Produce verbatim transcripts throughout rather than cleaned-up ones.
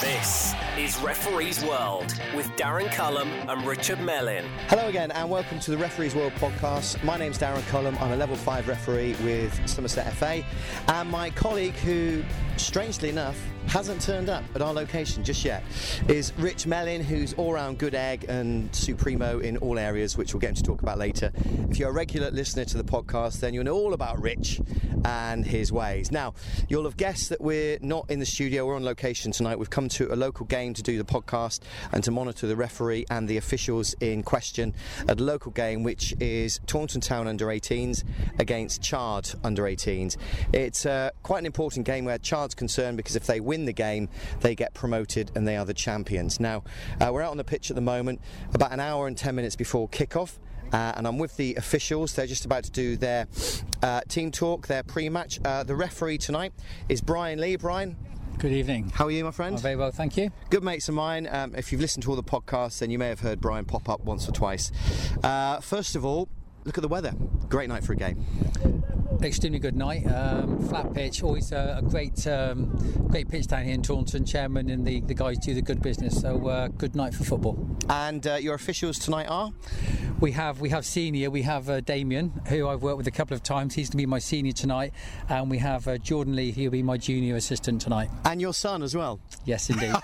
This is Referee's World with Darren Cullum and Richard Mellin. Hello again and welcome to the Referee's World podcast. My name's Darren Cullum. I'm a level five referee with Somerset F A, and my colleague, who strangely enough hasn't turned up at our location just yet, is Rich Mellin, who's all-round good egg and supremo in all areas, which we'll get him to talk about later. If you're a regular listener to the podcast, then you'll know all about Rich and his ways. Now, you'll have guessed that we're not in the studio, we're on location tonight. We've come to a local game to do the podcast and to monitor the referee and the officials in question at a local game, which is Taunton Town under eighteens against Chard under eighteens. It's uh, quite an important game where Chard's concerned, because if they win the game, they get promoted and they are the champions. Now, uh, we're out on the pitch at the moment, about an hour and ten minutes before kick-off. Uh, and I'm with the officials. They're just about to do their uh, team talk, their pre-match. Uh, the referee tonight is Brian Lee. Brian, good evening. How are you, my friend? I'm very well, thank you. Good mates of mine. Um, if you've listened to all the podcasts, then you may have heard Brian pop up once or twice. Uh, first of all, look at the weather. Great night for a game. Extremely good night. Um, flat pitch, always uh, a great um, great pitch down here in Taunton. Chairman and the, the guys do the good business, so uh, good night for football. And uh, your officials tonight are? We have we have senior, we have uh, Damien, who I've worked with a couple of times. He's going to be my senior tonight. And we have uh, Jordan Lee, he'll be my junior assistant tonight. And your son as well? Yes, indeed.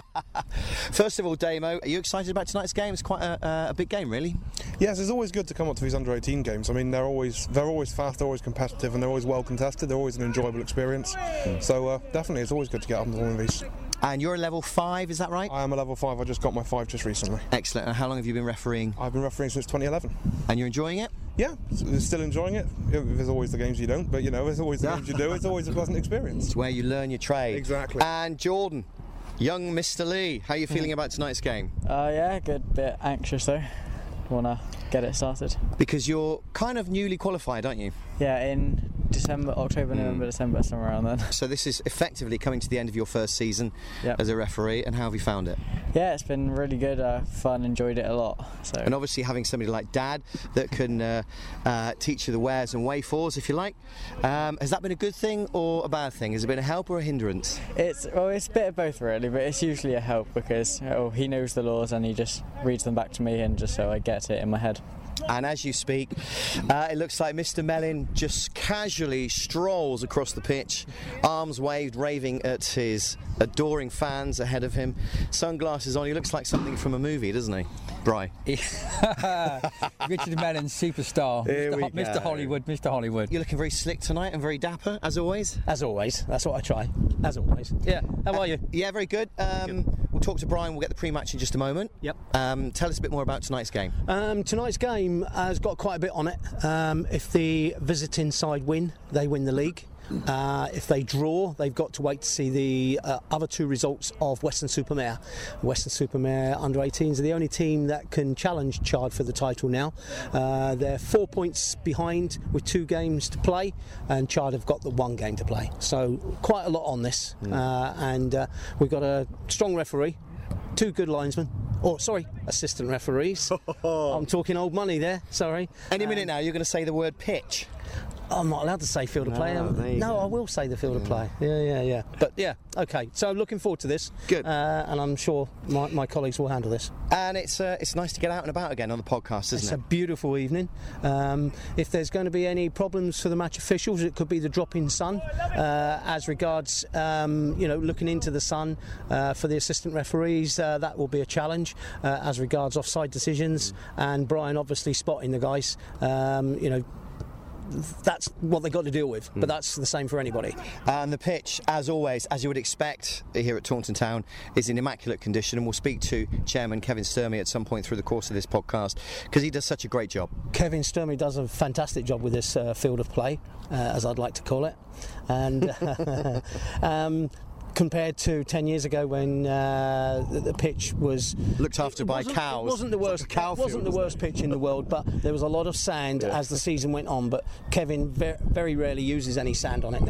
First of all, Damo, are you excited about tonight's game? It's quite a, uh, a big game, really. Yes, it's always good to come up to these under eighteen games. I mean, they're always they're always fast, they're always competitive, and they're always well contested. They're always an enjoyable experience. Mm. So uh, definitely, it's always good to get up to one of these. And you're a level five, is that right? I am a level five. I just got my five just recently. Excellent. And how long have you been refereeing? I've been refereeing since twenty eleven. And you're enjoying it? Yeah, still enjoying it. There's always the games you don't, but you know, there's always the games you do. It's always a pleasant experience. It's where you learn your trade. Exactly. And Jordan, young Mister Lee, how are you feeling about tonight's game? Uh, yeah, good. Bit anxious though. Wanna get it started. Because you're kind of newly qualified, aren't you? Yeah, in December, October, mm. November, December, somewhere around then. So this is effectively coming to the end of your first season yep. as a referee, and how have you found it? Yeah, it's been really good, uh, fun, enjoyed it a lot. So. And obviously having somebody like Dad that can uh, uh, teach you the wheres and wherefores, if you like. Um, has that been a good thing or a bad thing? Has it been a help or a hindrance? It's well, it's a bit of both really, but it's usually a help because oh, he knows the laws and he just reads them back to me, and just so I get it in my head. And as you speak, uh, it looks like Mister Mellin just casually strolls across the pitch, arms waved, raving at his adoring fans ahead of him. Sunglasses on, he looks like something from a movie, doesn't he, Bri? Richard Mellin, superstar. Mister Ho- Mister Hollywood, Mister Hollywood. You're looking very slick tonight and very dapper, as always. As always, that's what I try, as always. Yeah, how uh, are you? Yeah, very good. Um, good. We'll talk to Brian, we'll get the pre-match in just a moment. Yep. Um, tell us a bit more about tonight's game. Um, tonight's game has got quite a bit on it. Um, if the visiting side win, they win the league. Uh, if they draw, they've got to wait to see the uh, other two results of Weston-super-Mare. Weston-super-Mare under eighteens are the only team that can challenge Chard for the title now. Uh, they're four points behind with two games to play, and Chard have got the one game to play. So quite a lot on this, mm. uh, and uh, we've got a strong referee, two good linesmen. Oh, sorry, assistant referees. I'm talking old money there, sorry. Any minute um, now, you're going to say the word pitch. I'm not allowed to say field of play. No, no I will say the field yeah. of play. Yeah, yeah, yeah. But yeah, okay. So looking forward to this. Good. Uh, and I'm sure my, my colleagues will handle this. And it's uh, it's nice to get out and about again on the podcast, isn't it's it? It's a beautiful evening. Um, if there's going to be any problems for the match officials, it could be the drop in sun. Uh, as regards, um, you know, looking into the sun uh, for the assistant referees, uh, that will be a challenge. Uh, as regards offside decisions, mm. and Brian obviously spotting the guys, um, you know. That's what they got to deal with, but that's the same for anybody. And the pitch, as always, as you would expect here at Taunton Town, is in immaculate condition, and we'll speak to Chairman Kevin Sturmey at some point through the course of this podcast, because he does such a great job. Kevin Sturmey does a fantastic job with this uh, field of play, uh, as I'd like to call it, and uh, um, compared to ten years ago when uh, the, the pitch was looked after by cows. It wasn't the worst. Cow it wasn't field, the worst pitch in the world, but there was a lot of sand yeah. as the season went on. But Kevin very, very rarely uses any sand on it now.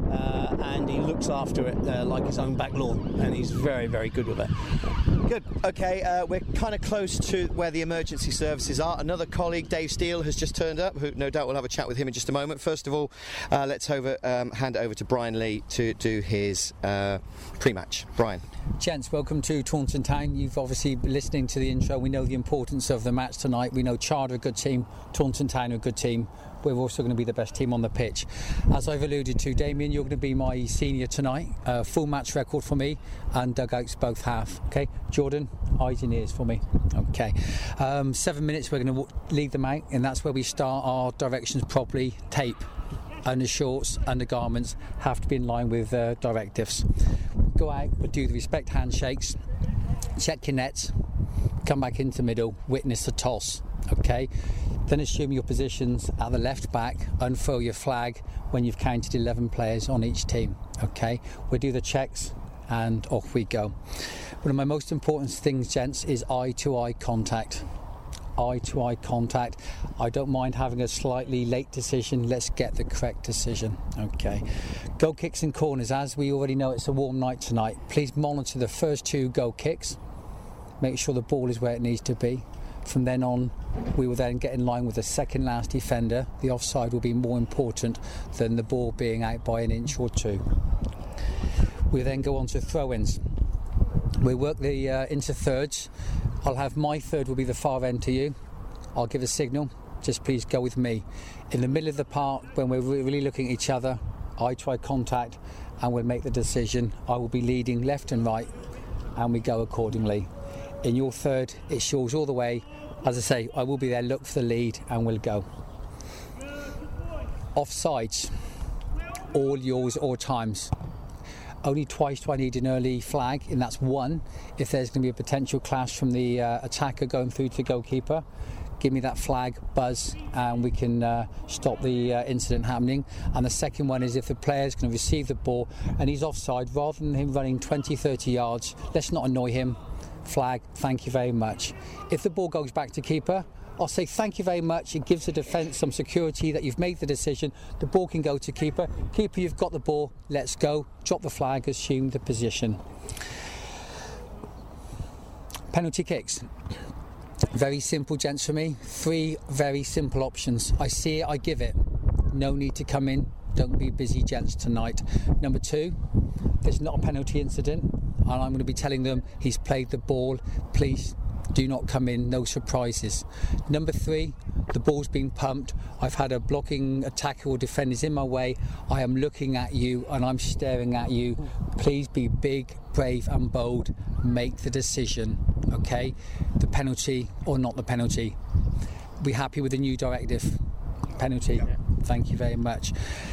uh, and he looks after it uh, like his own back lawn, and he's very, very good with it. Good. Okay, uh, we're kind of close to where the emergency services are. Another colleague, Dave Steele, has just turned up, who no doubt we'll have a chat with him in just a moment. First of all, uh, let's over, um, hand it over to Brian Lee to do his uh, pre-match. Brian. Gents, welcome to Taunton Town. You've obviously been listening to the intro. We know the importance of the match tonight. We know Chard are a good team, Taunton Town are a good team. We're also going to be the best team on the pitch. As I've alluded to, Damien, you're going to be my senior tonight. Uh, full match record for me, and dugouts both half. Okay, Jordan, eyes and ears for me. Okay, um, seven minutes. We're going to w- lead them out, and that's where we start our directions properly. Tape, undershorts, undergarments have to be in line with uh, directives. Go out, we'll do the respect handshakes, check your nets, come back into middle, witness the toss. Okay, then assume your positions at the left back, unfurl your flag when you've counted eleven players on each team. Okay, we'll do the checks and off we go. One of my most important things, gents, is eye to eye contact. Eye to eye contact. I don't mind having a slightly late decision. Let's get the correct decision. Okay, goal kicks and corners. As we already know, it's a warm night tonight. Please monitor the first two goal kicks, make sure the ball is where it needs to be. From then on, we will then get in line with the second last defender. The offside will be more important than the ball being out by an inch or two. We then go on to throw-ins. We work the uh, into thirds. I'll have my third will be the far end to you. I'll give a signal. Just please go with me. In the middle of the park, when we're really looking at each other, eye to eye contact, and we'll make the decision. I will be leading left and right, and we go accordingly. In your third, it's yours all the way. As I say, I will be there, look for the lead, and we'll go. Offsides, all yours, all times. Only twice do I need an early flag, and that's one, if there's going to be a potential clash from the uh, attacker going through to the goalkeeper. Give me that flag, buzz, and we can uh, stop the uh, incident happening. And the second one is if the player's going to receive the ball and he's offside, rather than him running twenty, thirty yards, let's not annoy him. Flag, thank you very much. If the ball goes back to keeper, I'll say thank you very much. It gives the defence some security that you've made the decision. The ball can go to keeper. Keeper, you've got the ball. Let's go. Drop the flag, assume the position. Penalty kicks. Very simple, gents, for me. Three very simple options. I see it, I give it. No need to come in. Don't be busy, gents, tonight. Number two, there's not a penalty incident, and I'm going to be telling them he's played the ball. Please do not come in, no surprises. Number three, the ball's been pumped. I've had a blocking attacker or defender's in my way. I am looking at you and I'm staring at you. Please be big, brave and bold. Make the decision, okay? The penalty or not the penalty. Be happy with the new directive. Penalty. Thank you very much.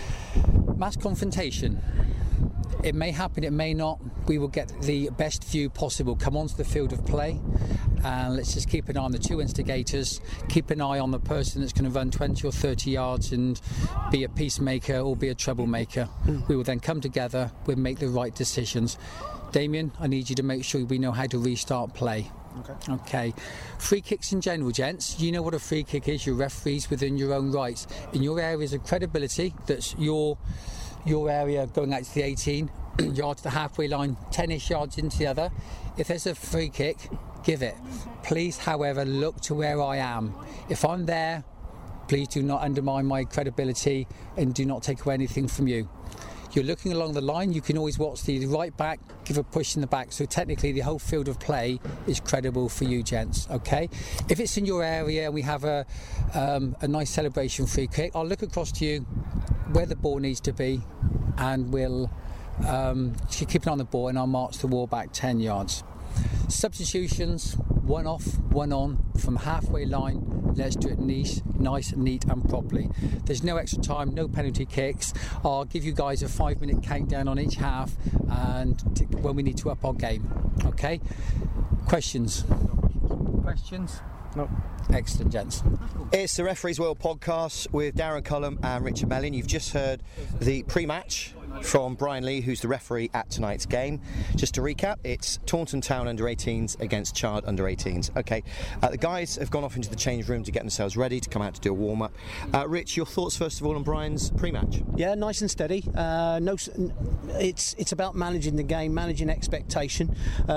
Mass confrontation. It may happen, it may not. We will get the best view possible. Come onto the field of play and let's just keep an eye on the two instigators. Keep an eye on the person that's going to run twenty or thirty yards and be a peacemaker or be a troublemaker. Mm. We will then come together, we'll make the right decisions. Damien, I need you to make sure we know how to restart play. Okay. Okay. Free kicks in general, gents. You know what a free kick is. You're referees within your own rights. In your areas of credibility, that's your your area going out to the eighteen yards to the halfway line, ten-ish yards into the other. If there's a free kick, give it. Please, however, look to where I am. If I'm there, please do not undermine my credibility and do not take away anything from you. You're looking along the line, you can always watch the right back, give a push in the back, so technically the whole field of play is credible for you, gents, okay? If it's in your area and we have a, um, a nice celebration free kick, I'll look across to you where the ball needs to be and we'll um, keep an eye on the ball and I'll march the wall back ten yards. Substitutions, one off, one on, from halfway line. Let's do it nice, nice, neat and properly. There's no extra time, no penalty kicks. I'll give you guys a five minute countdown on each half and t- when we need to up our game. Okay? Questions? Questions? Nope. Excellent, gents. It's the Referees World podcast with Darren Cullum and Richard Mellin. You've just heard the pre-match from Brian Lee, who's the referee at tonight's game. Just to recap, it's Taunton Town under eighteens against Chard under eighteens. Okay, uh, the guys have gone off into the change room to get themselves ready to come out to do a warm-up. Uh, Rich, your thoughts first of all on Brian's pre-match? Yeah, nice and steady. Uh, no, it's it's about managing the game, managing expectation,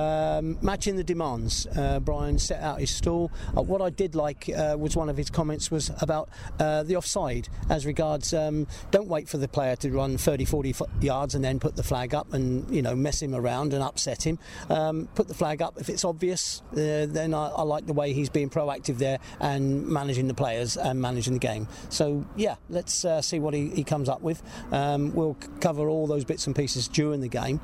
um, matching the demands. Uh, Brian set out his stall. Uh, what I did like uh, was one of his comments was about uh, the offside as regards um, don't wait for the player to run thirty, forty yards and then put the flag up and, you know, mess him around and upset him. Um, put the flag up. If it's obvious, uh, then I, I like the way he's being proactive there and managing the players and managing the game. So, yeah, let's uh, see what he, he comes up with. Um, we'll c- cover all those bits and pieces during the game.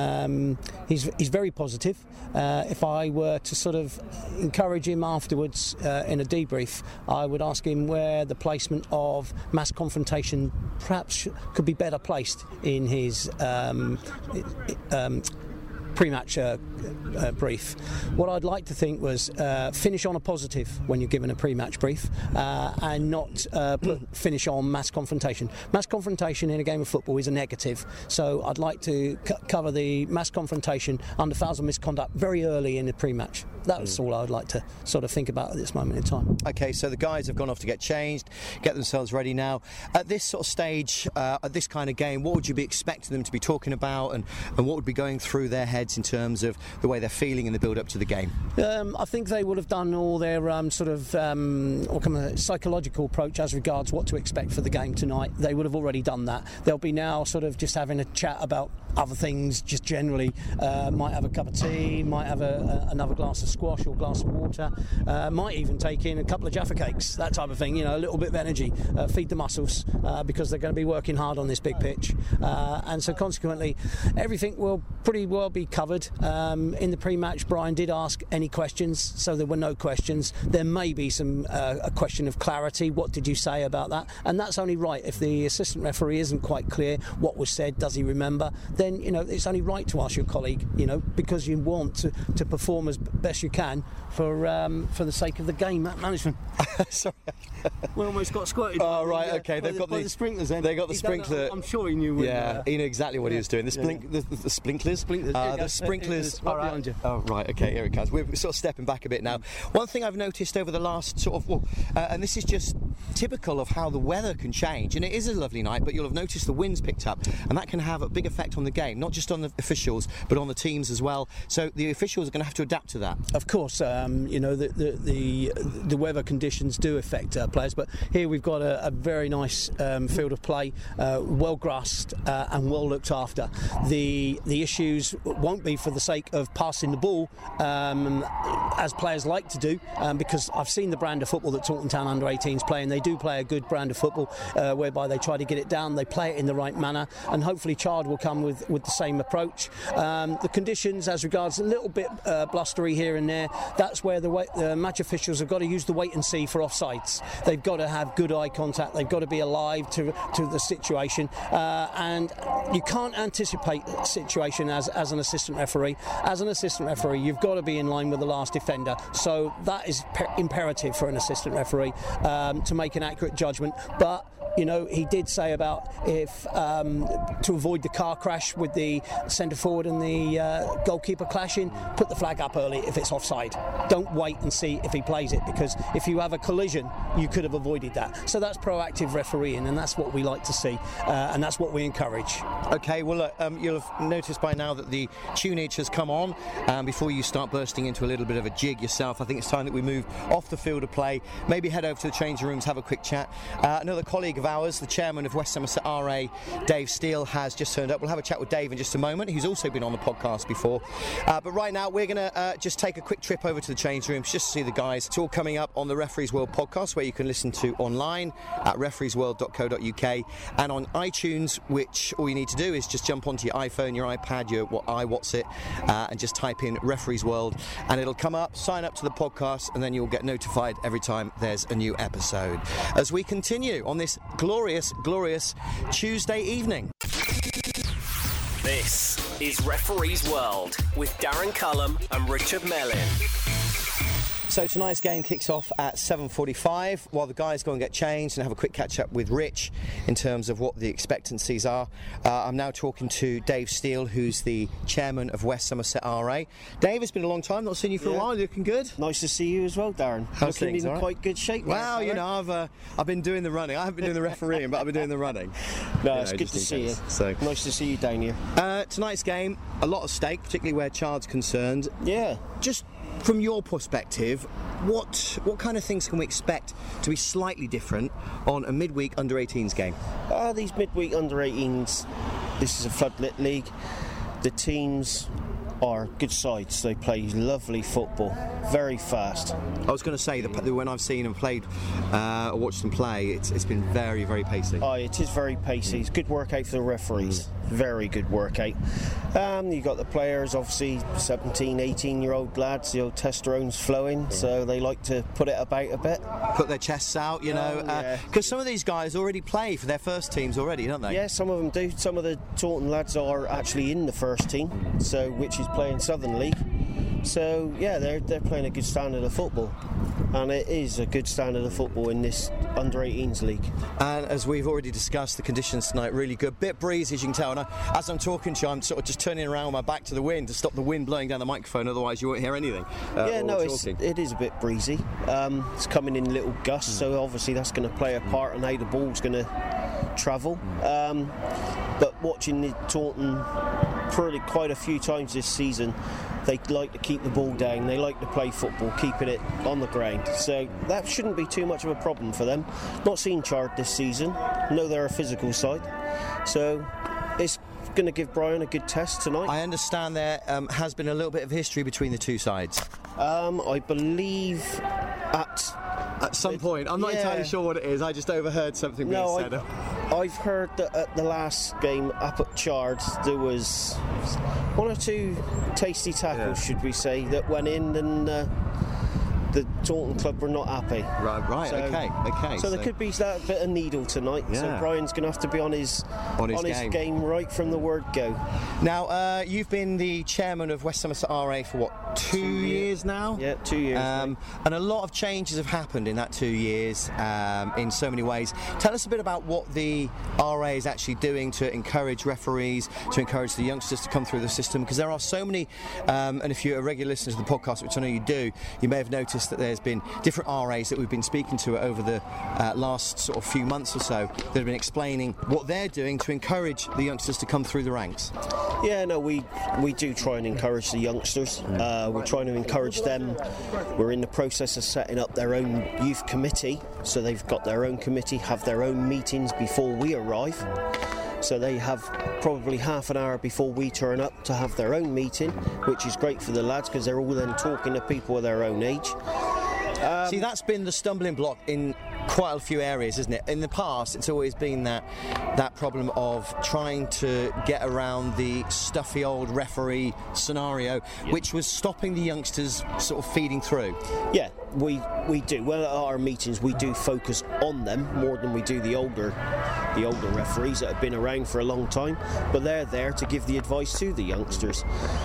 Um, he's, he's very positive. Uh, if I were to sort of encourage him afterwards uh, in a debrief, I would ask him where the placement of mass confrontation perhaps sh- could be better placed in his um, um, pre-match uh, uh, brief. What I'd like to think was uh, finish on a positive when you're given a pre-match brief uh, and not uh, put, finish on mass confrontation. Mass confrontation in a game of football is a negative, so I'd like to c- cover the mass confrontation under fouls and misconduct very early in the pre-match. That's mm. all I would like to sort of think about at this moment in time. Okay, so the guys have gone off to get changed, get themselves ready now. At this sort of stage, uh, at this kind of game, what would you be expecting them to be talking about, and, and what would be going through their heads in terms of the way they're feeling in the build-up to the game? Um, I think they would have done all their um, sort of um, or kind of psychological approach as regards what to expect for the game tonight. They would have already done that. They'll be now sort of just having a chat about other things, just generally. Uh, might have a cup of tea, might have a, a, another glass of squash or glass of water, uh, might even take in a couple of Jaffa cakes, that type of thing, you know, a little bit of energy, uh, feed the muscles, uh, because they're going to be working hard on this big pitch. Uh, and so consequently, everything will pretty well be covered. Um, in the pre-match, Brian did ask any questions, so there were no questions. There may be some uh, a question of clarity. What did you say about that? And that's only right. If the assistant referee isn't quite clear what was said, does he remember? Then, you know, it's only right to ask your colleague, you know, because you want to, to perform as best you can for um, for the sake of the game management. Sorry, we almost got squirted. Oh right, the, okay. They've the, got the, the sprinklers. Then they got the he sprinkler. I'm sure he knew. When, yeah, uh, he knew exactly what yeah. he was doing. The, splink, yeah. the, the, the sprinklers. Sprinklers. Uh, Yeah, the yeah. sprinklers. It's right All right. behind you. Oh right, okay. Here it comes. We're sort of stepping back a bit now. One thing I've noticed over the last sort of, well, uh, and this is just typical of how the weather can change. And it is a lovely night, but you'll have noticed the wind's picked up, and that can have a big effect on the game, not just on the officials, but on the teams as well. So the officials are going to have to adapt to that. Of course, um, you know the, the the the weather conditions do affect uh, players, but here we've got a, a very nice um, field of play, uh, well grassed uh, and well looked after. The the issues won't be for the sake of passing the ball, um, as players like to do, um, because I've seen the brand of football that Taunton Town under eighteens play, and they do play a good brand of football, uh, whereby they try to get it down, they play it in the right manner, and hopefully Chard will come with, with the same approach. Um, the conditions, as regards a little bit uh, blustery here and there, that's where the, way, the match officials have got to use the wait and see for offsides. They've got to have good eye contact, they've got to be alive to to the situation, uh, and you can't anticipate the situation as, as an assistant referee. As an assistant referee, you've got to be in line with the last defender, so that is per- imperative for an assistant referee um, to make an accurate judgment. But you know, he did say about if um, to avoid the car crash with the centre forward and the uh, goalkeeper clashing, put the flag up early if it's offside. Don't wait and see if he plays it, because if you have a collision, you could have avoided that. So that's proactive refereeing, and that's what we like to see, uh, and that's what we encourage. Okay, well, look, um, you'll have noticed by now that the tunage has come on. Um, before you start bursting into a little bit of a jig yourself, I think it's time that we move off the field of play, maybe head over to the changing rooms, have a quick chat. Uh, another colleague of ours, the chairman of West Somerset R A, Dave Steele, has just turned up. We'll have a chat with Dave in just a moment, who's also been on the podcast before. Uh, but right now, we're going to uh, just take a quick trip over to the change rooms just to see the guys. It's all coming up on the Referees World podcast, where you can listen to online at referees world dot co dot U K, and on iTunes, which all you need to do is just jump onto your iPhone, your iPad, your what iWhat's it, uh, and just type in Referees World, and it'll come up. Sign up to the podcast, and then you'll get notified every time there's a new episode. As we continue on this glorious, glorious Tuesday evening. This is Referees World with Darren Cullum and Richard Mellin. So tonight's game kicks off at seven forty-five. While the guys go and get changed and have a quick catch up with Rich in terms of what the expectancies are, uh, I'm now talking to Dave Steele, who's the chairman of West Somerset R A. Dave, it's been a long time, not seen you for Yeah. a while. Looking good. Nice to see you as well, Darren. How's Looking things, in all right? quite good shape. there, Well, you fella. know, I've uh, I've been doing the running. I haven't been doing the refereeing, but I've been doing the running. No, You it's know, good just to in see you. case. So, Nice to see you down here. uh, tonight's game, a lot of stake, particularly where Chard's concerned. Yeah. Just from your perspective, what what kind of things can we expect to be slightly different on a midweek under eighteens game? Uh, these midweek under eighteens, this is a floodlit league. The teams are good sides. They play lovely football, very fast. I was going to say that when I've seen and played uh, or watched them play, it's it's been very very pacey. Oh, it is very pacey. It's good workout for the referees. Very good workout. Um, you got the players, obviously seventeen, eighteen year old lads. The old testosterone's flowing, so they like to put it about a bit. Put their chests out, you know, Oh, yeah. because some of these guys already play for their first teams already, don't they? Yeah, some of them do. Some of the Taunton lads are actually in the first team, so which is playing Southern League. So yeah, they're they're playing a good standard of football, and it is a good standard of football in this under eighteens league. And as we've already discussed, the conditions tonight really good. Bit breezy, as you can tell. And I, as I'm talking to you, I'm sort of just turning around with my back to the wind to stop the wind blowing down the microphone. Otherwise, you won't hear anything. Uh, yeah, while no, we're it's, talking. it is a bit breezy. Um, it's coming in little gusts, so obviously that's going to play a part in how the ball's going to travel. Um, but watching the Taunton probably quite a few times this season, they like to keep the ball down, they like to play football, keeping it on the ground. So that shouldn't be too much of a problem for them. Not seen Chard this season, know they're a physical side. So it's going to give Brian a good test tonight. I understand there um, has been a little bit of history between the two sides. Um, I believe at... At some point, I'm not Yeah. entirely sure what it is. I just overheard something being No, said. I, I've heard that at the last game up at Chard there was one or two tasty tackles, Yeah. should we say, that went in, and uh, the Taunton club were not happy. Right, right, So- okay, okay. So, there could be that bit of needle tonight. So Yeah. Brian's going to have to be on his On his game. game right from the word go. Now, uh, you've been the chairman of West Somerset R A for what, two, years now? Yeah, two years. Um, mate. and a lot of changes have happened in that two years um, in so many ways. Tell us a bit about what the R A is actually doing to encourage referees, to encourage the youngsters to come through the system, because there are so many, um, and if you're a regular listener to the podcast, which I know you do, you may have noticed that there's been different R As that we've been speaking to over the uh, last sort of few months or so that have been explaining what they're doing to encourage the youngsters to come through the ranks. Yeah, no, we we do try and encourage the youngsters. Uh, we're trying to encourage them. We're in the process of setting up their own youth committee, so they've got their own committee, have their own meetings before we arrive. So they have probably half an hour before we turn up to have their own meeting, which is great for the lads because they're all then talking to people of their own age. Um, See, that's been the stumbling block in quite a few areas, isn't it? In the past, it's always been that that problem of trying to get around the stuffy old referee scenario, which was stopping the youngsters sort of feeding through. Yeah, we we do. Well, at our meetings, we do focus on them more than we do the older the older referees that have been around for a long time. But they're there to give the advice to the youngsters.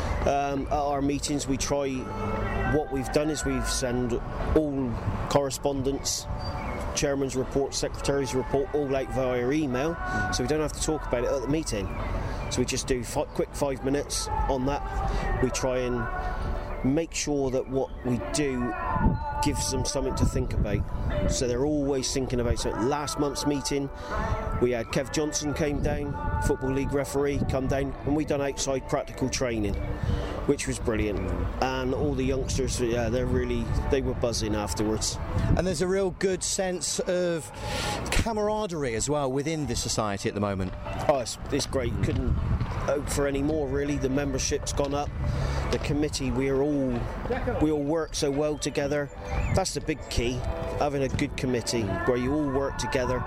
Um, at our meetings, we try. What we've done is we've sent all correspondence, chairman's report, secretary's report, all out via email, so we don't have to talk about it at the meeting. So we just do f- quick five minutes on that. We try and make sure that what we do gives them something to think about. So they're always thinking about something. Last month's meeting, we had Kev Johnson came down, Football League referee, come down, and we done outside practical training, which was brilliant. And all the youngsters, yeah, they're really, they were buzzing afterwards. And there's a real good sense of camaraderie as well within the society at the moment. Oh, it's, it's great. Couldn't hope for any more, really. The membership's gone up. The committee, we're all we all work so well together. That's the big key, having a good committee where you all work together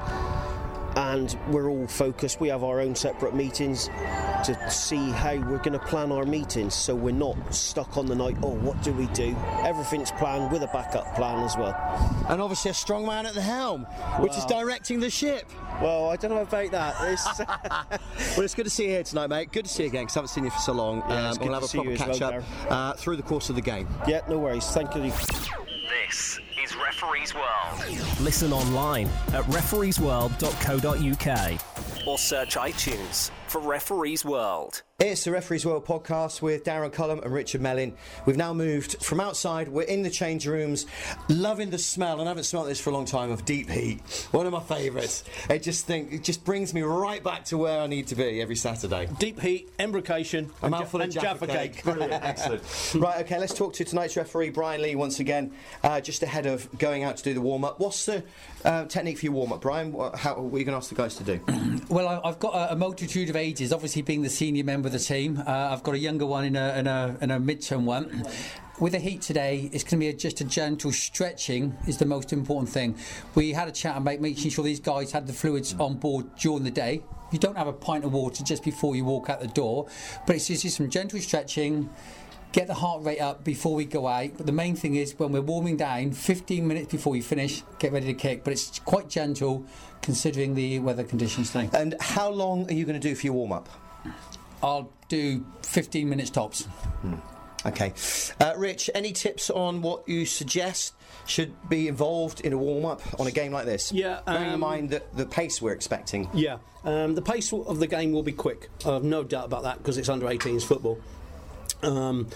and we're all focused. We have our own separate meetings to see how we're going to plan our meetings, so we're not stuck on the night, oh, what do we do? Everything's planned with a backup plan as well. And obviously a strong man at the helm, which is Wow. directing the ship. Well, I don't know about that. It's Well, it's good to see you here tonight, mate. Good to see you again, because I haven't seen you for so long. Yeah, it's um, we'll good have to a see proper you as catch well, up uh, through the course of the game. yeah, no worries. Thank you. Referees World. Listen online at referees world dot co dot uk or search iTunes for Referees World. It's the Referees World podcast with Darren Cullum and Richard Mellin. We've now moved from outside. We're in the change rooms, loving the smell, and I haven't smelled this for a long time, of deep heat. One of my favourites. It just think it just brings me right back to where I need to be every Saturday. Deep heat, embrocation, a mouthful of Jaffa cake. cake. Brilliant, excellent. Right, okay, let's talk to tonight's referee, Brian Lee, once again, uh, just ahead of going out to do the warm-up. What's the uh, technique for your warm-up, Brian? What, how, what are you going to ask the guys to do? Well, I, I've got a, a multitude of ages, obviously being the senior member of the team. Uh, I've got a younger one and a, and a, and a mid-term one. With the heat today, it's going to be a, just a gentle stretching is the most important thing. We had a chat about making sure these guys had the fluids on board during the day. You don't have a pint of water just before you walk out the door, but it's just some gentle stretching, get the heart rate up before we go out. But the main thing is when we're warming down, fifteen minutes before we finish, get ready to kick. But it's quite gentle considering the weather conditions today. And how long are you going to do for your warm-up? I'll do fifteen minutes tops. Hmm. Okay. Uh, Rich, any tips on what you suggest should be involved in a warm-up on a game like this? Yeah. Um, Bearing in mind that the pace we're expecting. Yeah. Um, the pace of the game will be quick. I have no doubt about that because it's under eighteens football. Um,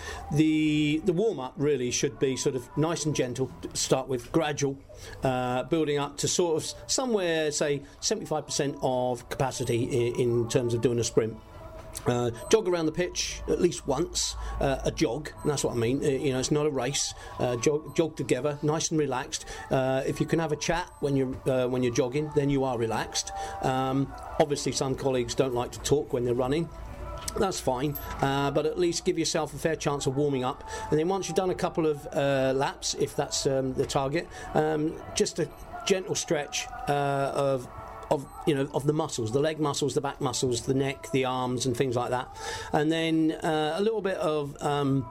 the the warm-up really should be sort of nice and gentle, start with gradual, uh, building up to sort of somewhere, say, seventy-five percent of capacity in, in terms of doing a sprint. Uh, jog around the pitch at least once, uh, a jog, and that's what I mean. Uh, you know, it's not a race. Uh, jog, jog together, nice and relaxed. Uh, if you can have a chat when you're uh, when you're jogging, then you are relaxed. Um, obviously, some colleagues don't like to talk when they're running. That's fine, uh, but at least give yourself a fair chance of warming up. And then once you've done a couple of uh, laps, if that's um, the target, um, just a gentle stretch uh, of. Of you know of the muscles, the leg muscles, the back muscles, the neck, the arms, and things like that, and then uh, a little bit of um,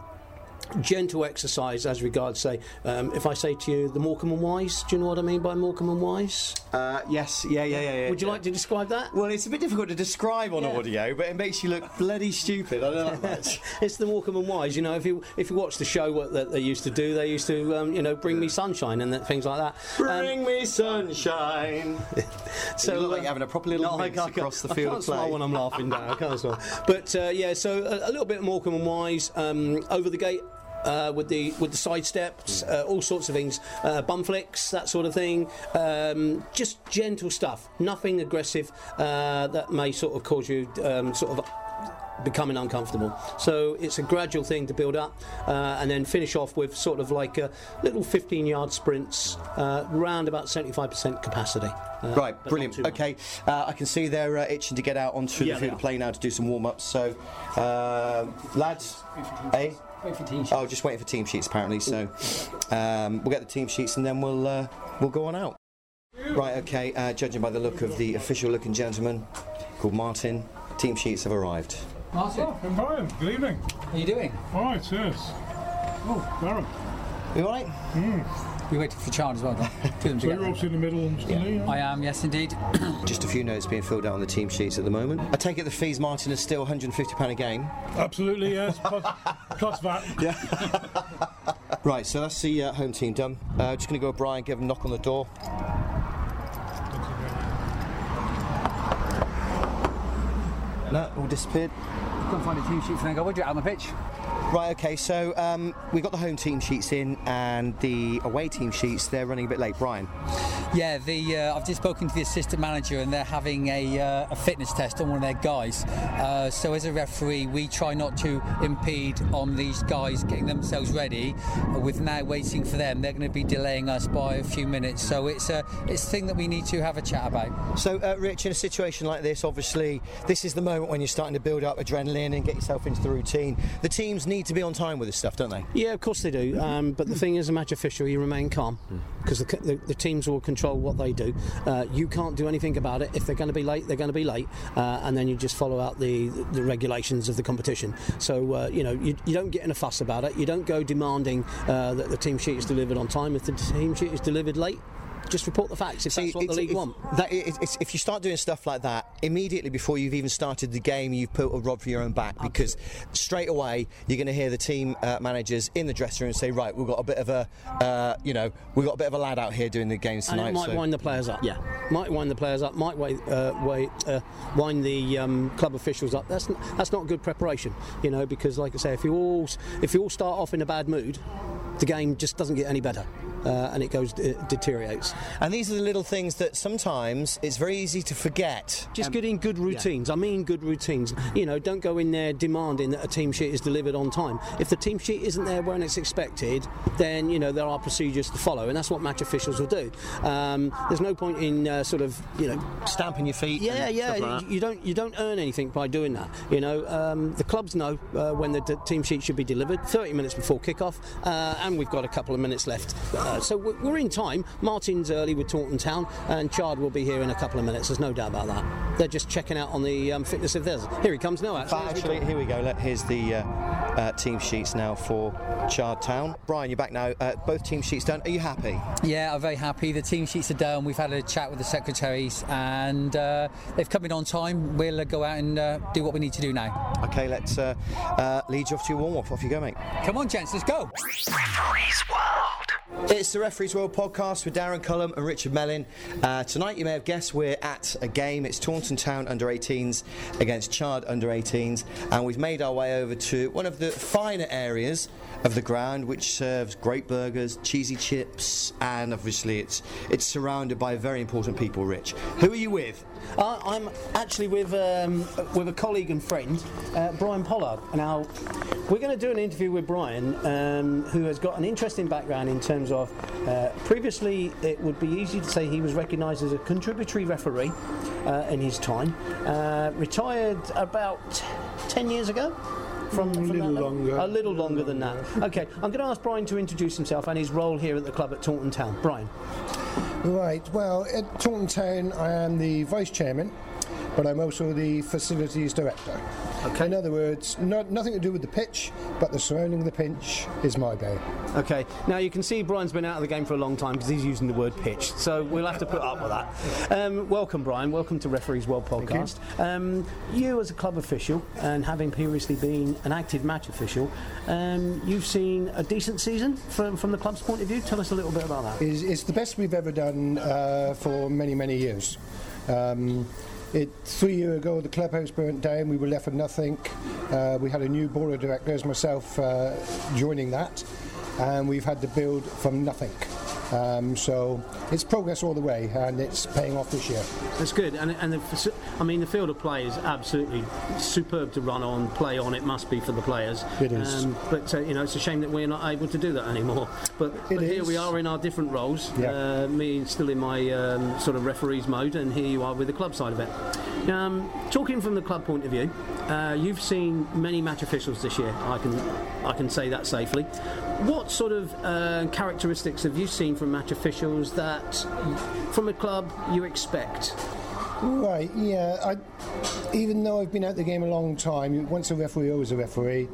gentle exercise as regards, say, um, if I say to you the Morecambe and Wise, do you know what I mean by Morecambe and Wise? Uh, yes, yeah, yeah, yeah, yeah. Would you yeah. like to describe that? Well, it's a bit difficult to describe on yeah. audio, but it makes you look bloody stupid. I don't know that much. It's the Morecambe and Wise. You know, if you if you watch the show, what that they used to do, they used to, um, you know, bring me sunshine and that, things like that. Bring um, me sunshine. So you look like you're having a proper little no, mix I, I across the I field can't of play. smile when I'm laughing down. I can't smile. But uh, yeah, so a, a little bit of Morecambe and Wise, um, over the gate. Uh, with the with the side steps, uh, all sorts of things, uh, bum flicks, that sort of thing. Um, just gentle stuff, nothing aggressive uh, that may sort of cause you um, sort of becoming uncomfortable. So it's a gradual thing to build up, uh, and then finish off with sort of like a little fifteen-yard sprints, uh, round about seventy-five percent capacity. Uh, right, brilliant. Okay, uh, I can see they're uh, itching to get out onto yeah, the field of play now to do some warm-ups. So, uh, lads, eh? Wait for team sheets. Oh, just waiting for team sheets apparently. So um, we'll get the team sheets and then we'll uh, we'll go on out. Right, okay. Uh, judging by the look of the official-looking gentleman called Martin, team sheets have arrived. Martin, Oh, I'm Brian. Good evening. how are you doing? All right, yes. Oh, Darren. You all right? We waited for Charles as well. Don't do them So you're together. obviously in the middle and still yeah. I am, yes, indeed. Just a few notes being filled out on the team sheets at the moment. I take it the fees, Martin, are still one hundred and fifty pounds a game. Absolutely, yes. Plus, plus that. Yeah. Right, so that's the uh, home team done. Uh, just going to go with Brian, give him a knock on the door. No, all disappeared. Go and find a team sheet and then go, what do you out on the pitch? Right, okay, so um, we got the home team sheets in and the away team sheets, they're running a bit late. Brian? Yeah, the uh, I've just spoken to the assistant manager and they're having a, uh, a fitness test on one of their guys. Uh, so as a referee, we try not to impede on these guys getting themselves ready. Uh, with now waiting for them, they're going to be delaying us by a few minutes. So it's a, it's a thing that we need to have a chat about. So, uh, Rich, in a situation like this, obviously, this is the moment when you're starting to build up adrenaline and get yourself into the routine. The teams need to be on time with this stuff, don't they? Yeah, of course they do. Um, but the thing is, a match official, you remain calm because the, the, the teams will control what they do. Uh, you can't do anything about it. If they're going to be late, they're going to be late, uh, and then you just follow out the, the regulations of the competition. So uh, you know, you, you don't get in a fuss about it. You don't go demanding uh, that the team sheet is delivered on time. If the team sheet is delivered late, just report the facts if See, that's what the it's- league it's- want. That, it's, it's, if you start doing stuff like that immediately before you've even started the game, you've put a rod for your own back, because straight away you're going to hear the team uh, managers in the dressing room say, right, we've got a bit of a, uh, you know, we've got a bit of a lad out here doing the games And tonight. it might so. wind the players up. Yeah, might wind the players up. Might wait, uh, wait, uh, wind the um, club officials up. That's n- that's not good preparation, you know. Because, like I say, if you all s- if you all start off in a bad mood, the game just doesn't get any better, uh, and it goes it deteriorates. And these are the little things that sometimes it's very easy to forget. Just getting good routines. I mean, good routines. You know, don't go in there demanding that a team sheet is delivered on time. If the team sheet isn't there when it's expected, then you know there are procedures to follow, and that's what match officials will do. Um, there's no point in uh, sort of you know Stamping your feet. Yeah, and yeah. stuff like You, that. you don't you don't earn anything by doing that. You know, um, the clubs know uh, when the d- team sheet should be delivered, thirty minutes before kick-off, uh, and we've got a couple of minutes left. Uh, so we're we're in time. Martin's early with Taunton Town, and Chard will be here in a couple of minutes. There's no doubt about that. They're just checking out on the um, fitness of theirs. Here he comes now. Actually, But actually, here we go. Let- Here's the uh, uh, team sheets now for Chard Town. Brian, you're back now. Uh, both team sheets done. Are you happy? Yeah, I'm very happy. The team sheets are done. We've had a chat with the secretaries, and uh, they've come in on time. We'll uh, go out and uh, do what we need to do now. Okay, let's uh, uh, lead you off to your warm-up. Off you go, mate. Come on, gents, let's go. Referees World. It's the Referees World podcast with Darren Cullum and Richard Mellin. Uh, tonight, you may have guessed, we're at a game. It's Taunton Town under eighteens against Chard under eighteens, and we've made our way over to one of the finer areas of the ground, which serves great burgers, cheesy chips, and obviously it's it's surrounded by very important people. Rich, who are you with? Uh, I'm actually with um, with a colleague and friend, uh, Brian Pollard. Now, we're going to do an interview with Brian, um, who has got an interesting background in terms of uh, previously it would be easy to say he was recognised as a contributory referee uh, in his time. Uh, retired about ten years ago. From, from a little that level? longer. A little longer than that. Okay, I'm going to ask Brian to introduce himself and his role here at the club at Taunton Town. Brian. Right, well, at Taunton Town I am the Vice Chairman, but I'm also the Facilities Director. Okay. In other words, not, nothing to do with the pitch, but the surrounding of the pitch is my bay. Okay, now you can see Brian's been out of the game for a long time because he's using the word pitch, so we'll have to put up with that. Um, welcome, Brian. Welcome to Referees World podcast. You. Um, you, as a club official, and having previously been an active match official, um, you've seen a decent season from, from the club's point of view. Tell us a little bit about that. It's, it's the best we've ever done uh, for many, many years. Um, It, three years ago, the clubhouse burnt down. We were left with nothing. Uh, we had a new board of directors, myself uh, joining that, and we've had to build from nothing. Um, so it's progress all the way, and it's paying off this year. That's good, and and the, faci- I mean the field of play is absolutely superb to run on, play on. It must be for the players. It is. Um, but uh, you know, it's a shame that we're not able to do that anymore. But, It but here is. we are in our different roles. Yeah. Uh, me still in my um, sort of referees mode, and here you are with the club side of it. Um, talking from the club point of view, uh, you've seen many match officials this year. I can I can say that safely. What sort of uh, characteristics have you seen from match officials that, from a club, you expect? Right, yeah. I, even though I've been out the game a long time, once a referee, always a referee.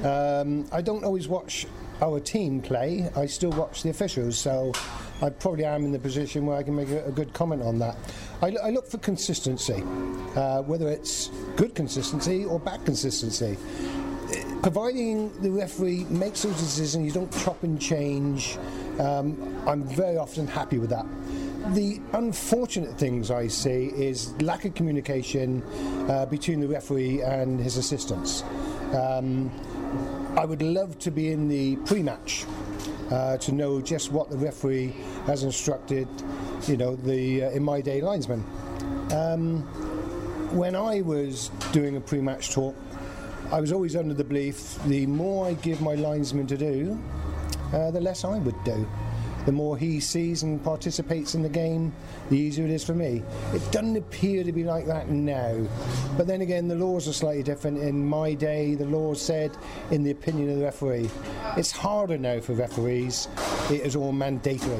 Um, I don't always watch our team play. I still watch the officials, so I probably am in the position where I can make a, a good comment on that. I, I look for consistency, uh, whether it's good consistency or bad consistency. Providing the referee makes those decisions, you don't chop and change, um, I'm very often happy with that. The unfortunate things I see is lack of communication uh, between the referee and his assistants. Um, I would love to be in the pre-match uh, to know just what the referee has instructed, you know, the uh, in my day linesman. Um, when I was doing a pre-match talk, I was always under the belief the more I give my linesman to do, uh, the less I would do. The more he sees and participates in the game, the easier it is for me. It doesn't appear to be like that now. But then again, the laws are slightly different. In my day, the laws said, in the opinion of the referee. It's harder now for referees. It is all mandatory.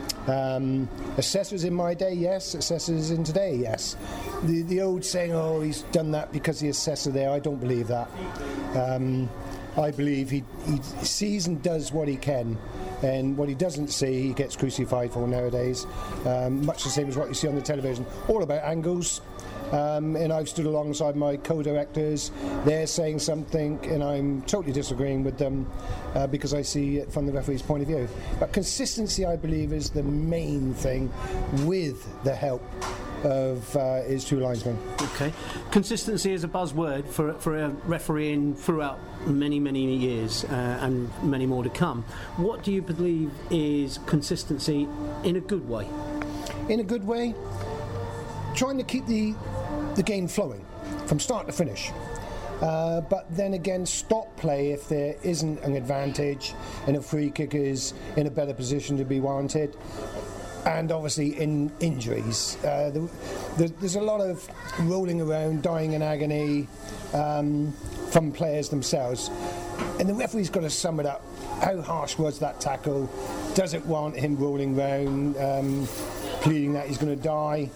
Um, assessors in my day, yes. Assessors in today, yes. The, the old saying, oh, he's done that because the assessor there, I don't believe that. Um, I believe he, he sees and does what he can, and what he doesn't see, he gets crucified for nowadays. Um, much the same as what you see on the television. All about angles. Um, and I've stood alongside my co-directors. They're saying something, and I'm totally disagreeing with them uh, because I see it from the referee's point of view. But consistency, I believe, is the main thing, with the help of uh, his two linesmen. Okay, consistency is a buzzword for for a refereeing throughout many many years uh, and many more to come. What do you believe is consistency in a good way? In a good way, trying to keep the the game flowing from start to finish. Uh, but then again, stop play if there isn't an advantage and a free kick is in a better position to be warranted. And obviously in injuries. Uh, the, the, there's a lot of rolling around, dying in agony um, from players themselves. And the referee's got to sum it up. How harsh was that tackle? Does it warrant him rolling around, um, pleading that he's going to die?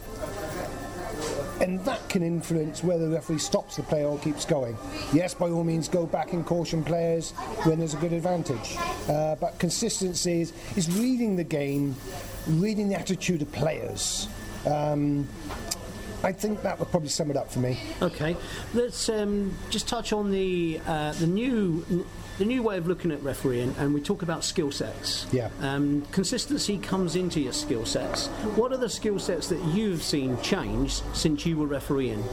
And that can influence whether the referee stops the play or keeps going. Yes, by all means, go back and caution players when there's a good advantage. Uh, but consistency is, is reading the game, reading the attitude of players. Um, I think that would probably sum it up for me. Okay, let's um, just touch on the uh, the new the new way of looking at refereeing, and we talk about skill sets. Yeah. Um, consistency comes into your skill sets. What are the skill sets that you've seen change since you were refereeing?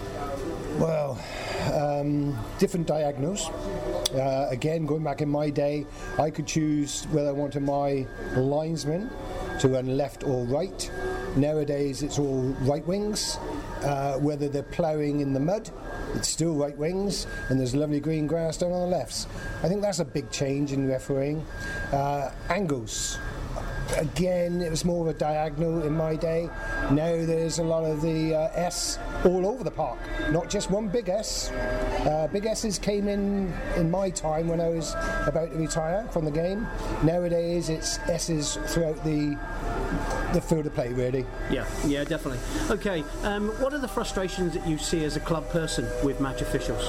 Well, um, different diagonals. Uh, again, going back in my day, I could choose whether I wanted my linesman to run left or right. Nowadays, it's all right wings. Uh, whether they're ploughing in the mud, it's still right wings, and there's lovely green grass down on the lefts. I think that's a big change in refereeing. Uh, angles. Again, it was more of a diagonal in my day. Now there's a lot of the uh, S all over the park, not just one big S. Uh, big S's came in in my time when I was about to retire from the game. Nowadays it's S's throughout the the field of play, really. Yeah, yeah, definitely. Okay, um, what are the frustrations that you see as a club person with match officials?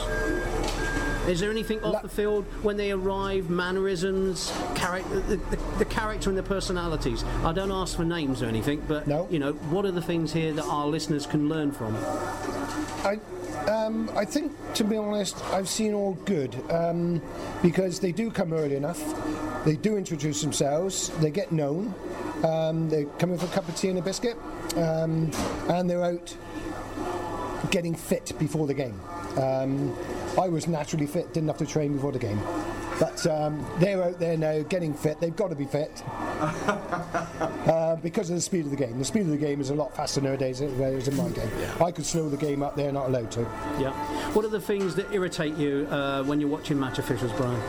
Is there anything off La- the field when they arrive, mannerisms, character, the, the, the character and the personalities? I don't ask for names or anything, but no. You know, what are the things here that our listeners can learn from? I, um, I think, to be honest, I've seen all good um, because they do come early enough. They do introduce themselves. They get known. Um, they come in for a cup of tea and a biscuit, um, and they're out getting fit before the game. Um, I was naturally fit, didn't have to train before the game. But um, they're out there now getting fit. They've got to be fit uh, because of the speed of the game. The speed of the game is a lot faster nowadays than it was in my game. Yeah. I could slow the game up, they're not allowed to. Yeah. What are the things that irritate you uh, when you're watching match officials, Brian?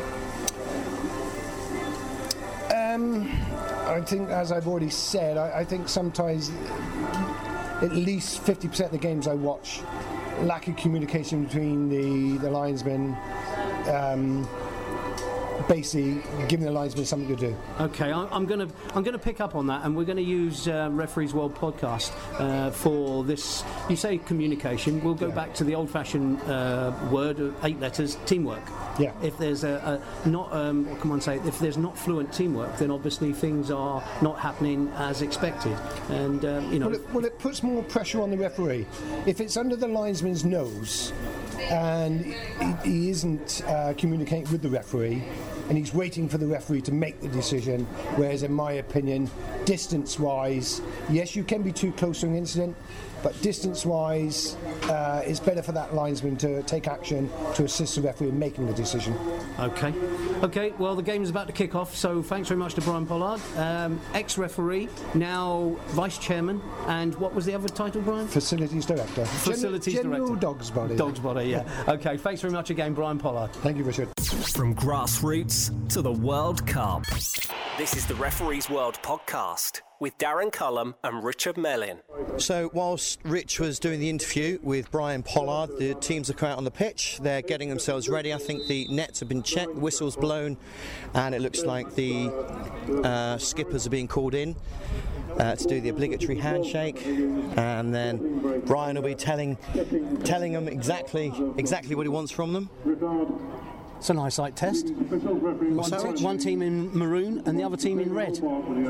Um, I think, as I've already said, I, I think sometimes at least fifty percent of the games I watch, lack of communication between the, the linesmen, um, basically giving the linesmen something to do. Okay, I'm going to I'm going to pick up on that, and we're going to use uh, Referees World podcast uh, for this. You say communication. We'll go yeah. back to the old-fashioned uh, word of eight letters: teamwork. Yeah. If there's a, a not um, what can one say? If there's not fluent teamwork, then obviously things are not happening as expected, and um, you know. Well it, well, it puts more pressure on the referee. If it's under the linesman's nose, and he, he isn't uh, communicating with the referee, and he's waiting for the referee to make the decision, whereas in my opinion, distance-wise, yes, you can be too close to an incident, but distance-wise, uh, it's better for that linesman to take action to assist the referee in making the decision. Okay. Okay, well, the game is about to kick off, so thanks very much to Brian Pollard, um, ex-referee, now vice-chairman, and what was the other title, Brian? Facilities Director. Facilities Gen- Director. General Dog's Body. Dog's Body, yeah. Okay, thanks very much again, Brian Pollard. Thank you, Richard. From grassroots to the World Cup. This is the Referees World podcast with Darren Cullum and Richard Mellin. So whilst Rich was doing the interview with Brian Pollard, the teams are out on the pitch. They're getting themselves ready. I think the nets have been checked, the whistle's blown, and it looks like the uh, skippers are being called in uh, to do the obligatory handshake. And then Brian will be telling telling them exactly exactly what he wants from them. It's an eyesight test. One, te- one team in maroon and the other team in red.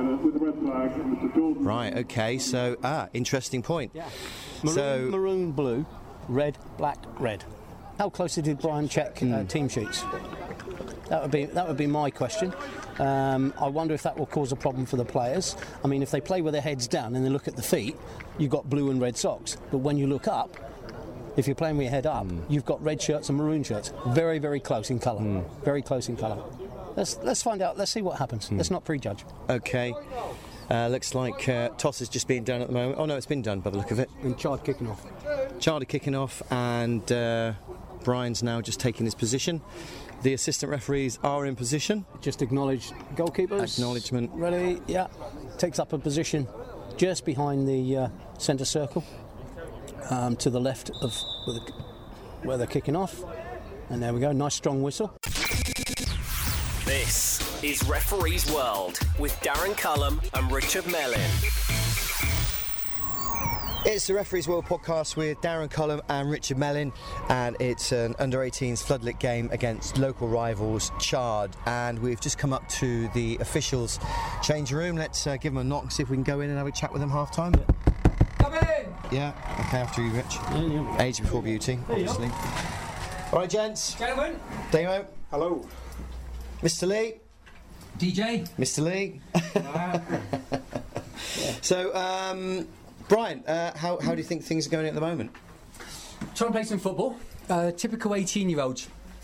Right, okay, so, ah, interesting point. Yeah. Maroon, so, maroon, blue, red, black, red. How closely did Brian check uh, Mm. team sheets? That would be that would be my question. Um, I wonder if that will cause a problem for the players. I mean, if they play with their heads down and they look at the feet, you've got blue and red socks. But when you look up, if you're playing with your head up, mm. you've got red shirts and maroon shirts. Very, very close in colour. Mm. Very close in colour. Let's let's find out. Let's see what happens. Mm. Let's not prejudge. Okay. Uh, looks like uh, toss is just being done at the moment. Oh no, it's been done by the look of it. And Chard kicking off. Chard kicking off, and uh, Brian's now just taking his position. The assistant referees are in position. Just acknowledge goalkeepers. Acknowledgement. Ready? Yeah. Takes up a position just behind the uh, centre circle, um, to the left of where, the, where they're kicking off. And there we go. Nice strong whistle. This is Referees World with Darren Cullum and Richard Mellon. It's the Referees World podcast with Darren Cullum and Richard Mellon, and it's an under eighteens floodlit game against local rivals Chard, and we've just come up to the officials' change room. Let's uh, give them a knock and see if we can go in and have a chat with them half time. Come in! Yeah, okay, after you, Rich. Yeah, yeah. Age before beauty, obviously. All right, gents. Gentlemen. Damo. Hello. Mister Lee. D J. Mister Lee. So, um... Brian, uh, how, how do you think things are going at the moment? Trying to play some football. Uh, typical eighteen-year-olds.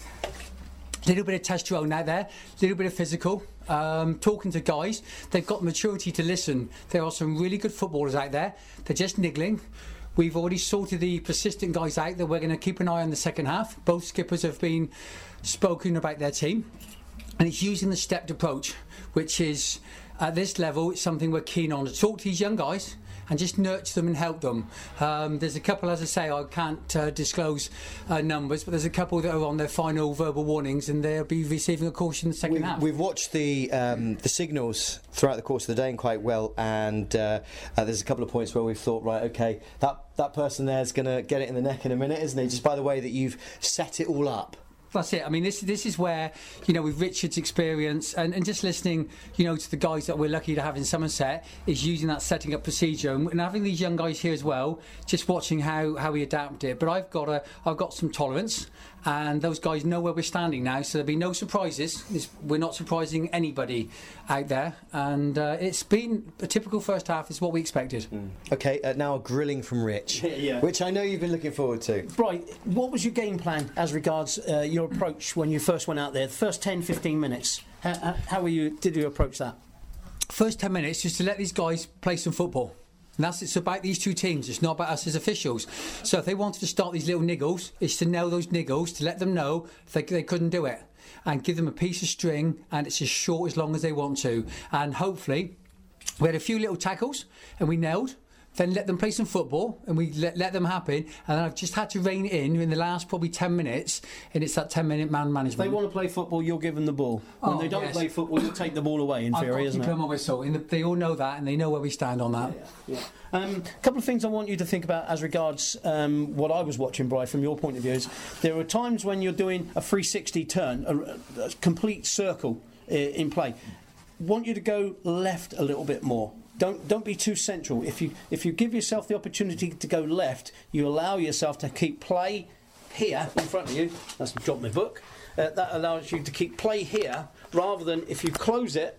A little bit of testosterone out there, a little bit of physical. Um, talking to guys, they've got maturity to listen. There are some really good footballers out there. They're just niggling. We've already sorted the persistent guys out that we're going to keep an eye on the second half. Both skippers have been spoken about their team. And it's using the stepped approach, which is, at this level, it's something we're keen on. To talk to these young guys and just nurture them and help them. Um, there's a couple, as I say, I can't uh, disclose uh, numbers, but there's a couple that are on their final verbal warnings, and they'll be receiving a caution in the second we've, half. We've watched the um, the signals throughout the course of the day and quite well, and uh, uh, there's a couple of points where we've thought, right, okay, that, that person there is going to get it in the neck in a minute, isn't he? Just by the way that you've set it all up. That's it. I mean, this this is where, you know, with Richard's experience and, and just listening, you know, to the guys that we're lucky to have in Somerset, is using that setting up procedure and, and having these young guys here as well, just watching how, how we adapt it. But I've got a I've got some tolerance, and those guys know where we're standing now, so there'll be no surprises. It's, we're not surprising anybody out there, and uh, it's been a typical first half. Is what we expected. Mm. Okay, uh, now a grilling from Rich, Yeah. which I know you've been looking forward to. Right, what was your game plan as regards uh, your approach when you first went out there? The first ten, fifteen minutes, how, how, how were you, did you approach that? First ten minutes, just to let these guys play some football. And that's it's about these two teams. It's not about us as officials. So if they wanted to start these little niggles, it's to nail those niggles, to let them know they, they couldn't do it, and give them a piece of string, and it's as short as long as they want to. And hopefully, we had a few little tackles, and we nailed. Then let them play some football, and we let, let them happen. And then I've just had to rein it in in the last probably ten minutes, and it's that ten-minute man management. They want to play football, you'll give them the ball. When Oh, they don't yes. play football, you take the ball away, in I've theory, got to isn't keep it? them on whistle, and they all know that, and they know where we stand on that. Yeah. A um, couple of things I want you to think about as regards um, what I was watching, Brian, from your point of view, is there are times when you're doing a three sixty turn, a, a complete circle uh, in play. Want you to go left a little bit more. Don't don't be too central. If you if you give yourself the opportunity to go left, you allow yourself to keep play here in front of you. That's dropped my book. Uh, that allows you to keep play here, rather than if you close it,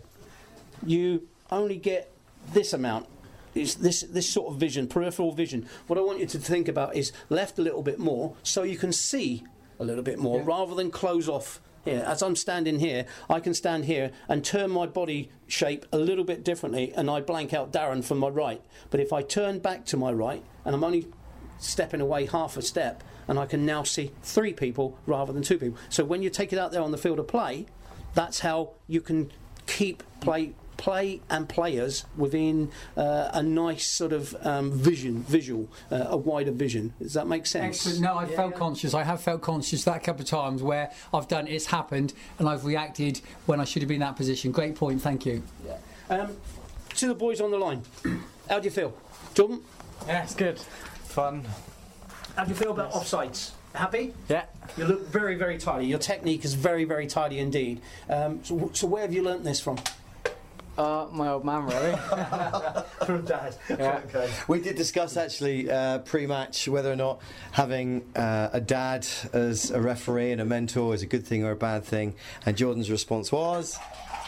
you only get this amount. It's this this sort of vision, peripheral vision. What I want you to think about is left a little bit more, so you can see a little bit more, yeah. rather than close off. Here. As I'm standing here, I can stand here and turn my body shape a little bit differently, and I blank out Darren from my right. But if I turn back to my right, and I'm only stepping away half a step, and I can now see three people rather than two people. So when you take it out there on the field of play, that's how you can keep play play and players within uh, a nice sort of um, vision, visual, uh, a wider vision. Does that make sense? Excellent. No, I yeah, felt yeah. conscious. I have felt conscious that couple of times where I've done it's happened and I've reacted when I should have been in that position. Great point. Thank you. Yeah. Um, to the boys on the line, how do you feel, Jordan? Yeah, it's good. Fun. How do you feel about offsides? Happy? Yeah. You look very, very tidy. Your technique is very, very tidy indeed. Um, so, so where have you learnt this from? Uh, my old man, really. From Dad. Yeah. Okay. We did discuss actually uh, pre-match whether or not having uh, a dad as a referee and a mentor is a good thing or a bad thing, and Jordan's response was,